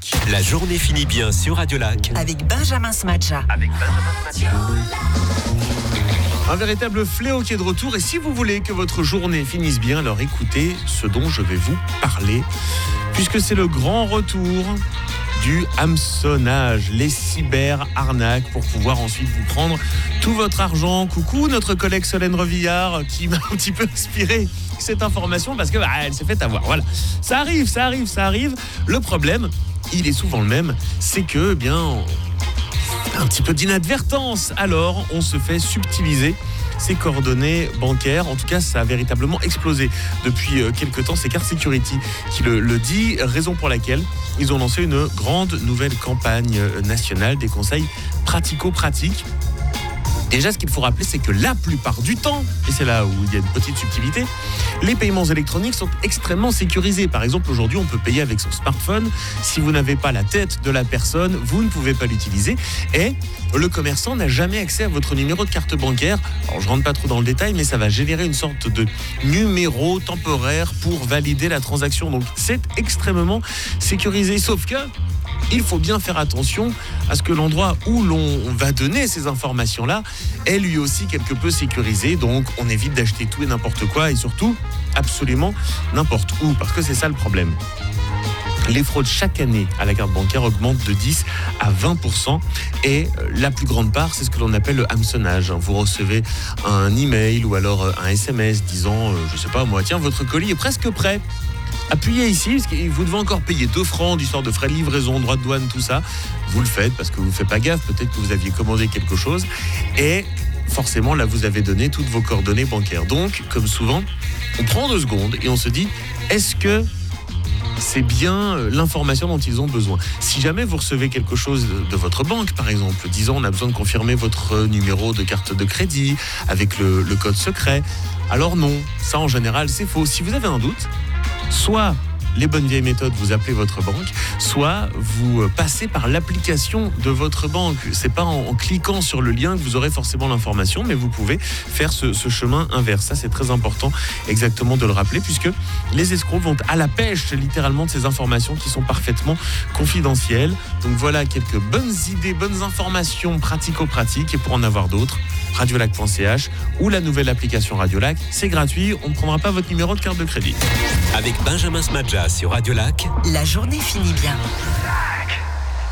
Lac. La journée finit bien sur Radio Lac. Avec Benjamin Smadja. Un véritable fléau qui est de retour. Et si vous voulez que votre journée finisse bien, alors écoutez ce dont je vais vous parler. Puisque c'est le grand retour du hameçonnage, les cyber-arnaques pour pouvoir ensuite vous prendre tout votre argent. Coucou notre collègue Solène Revillard qui m'a un petit peu inspiré cette information parce que elle s'est fait avoir. Voilà, ça arrive. Le problème, il est souvent le même, c'est que un petit peu d'inadvertance. Alors, on se fait subtiliser ses coordonnées bancaires. En tout cas, ça a véritablement explosé depuis quelques temps. C'est Card Security qui le dit, raison pour laquelle ils ont lancé une grande nouvelle campagne nationale des conseils pratico-pratiques. Déjà, ce qu'il faut rappeler, c'est que la plupart du temps, et c'est là où il y a une petite subtilité, les paiements électroniques sont extrêmement sécurisés. Par exemple, aujourd'hui, on peut payer avec son smartphone. Si vous n'avez pas la tête de la personne, vous ne pouvez pas l'utiliser. Et le commerçant n'a jamais accès à votre numéro de carte bancaire. Alors, je ne rentre pas trop dans le détail, mais ça va générer une sorte de numéro temporaire pour valider la transaction. Donc, c'est extrêmement sécurisé. Sauf que il faut bien faire attention à ce que l'endroit où l'on va donner ces informations-là est lui aussi quelque peu sécurisé. Donc, on évite d'acheter tout et n'importe quoi et surtout, absolument n'importe où, parce que c'est ça le problème. Les fraudes chaque année à la carte bancaire augmentent de 10 à 20% et la plus grande part, c'est ce que l'on appelle le hameçonnage. Vous recevez un email ou alors un SMS disant, je sais pas moi, tiens, votre colis est presque prêt. Appuyez ici, parce que vous devez encore payer 2 francs d'histoire de frais de livraison, droits de douane, tout ça. Vous le faites parce que vous ne faites pas gaffe, peut-être que vous aviez commandé quelque chose. Et forcément, là, vous avez donné toutes vos coordonnées bancaires. Donc, comme souvent, on prend 2 secondes et on se dit, est-ce que c'est bien l'information dont ils ont besoin? Si jamais vous recevez quelque chose de votre banque, par exemple, disant on a besoin de confirmer votre numéro de carte de crédit avec le code secret, alors non, ça en général c'est faux. Si vous avez un doute, soit les bonnes vieilles méthodes, vous appelez votre banque, soit vous passez par l'application de votre banque. C'est pas en cliquant sur le lien que vous aurez forcément l'information, mais vous pouvez faire ce chemin inverse. Ça, c'est très important exactement de le rappeler, puisque les escrocs vont à la pêche littéralement de ces informations qui sont parfaitement confidentielles. Donc voilà quelques bonnes idées, bonnes informations pratico-pratiques, et pour en avoir d'autres, radiolac.ch ou la nouvelle application Radiolac, c'est gratuit, on ne prendra pas votre numéro de carte de crédit. Avec Benjamin Smadja sur Radio Lac. La journée finit bien.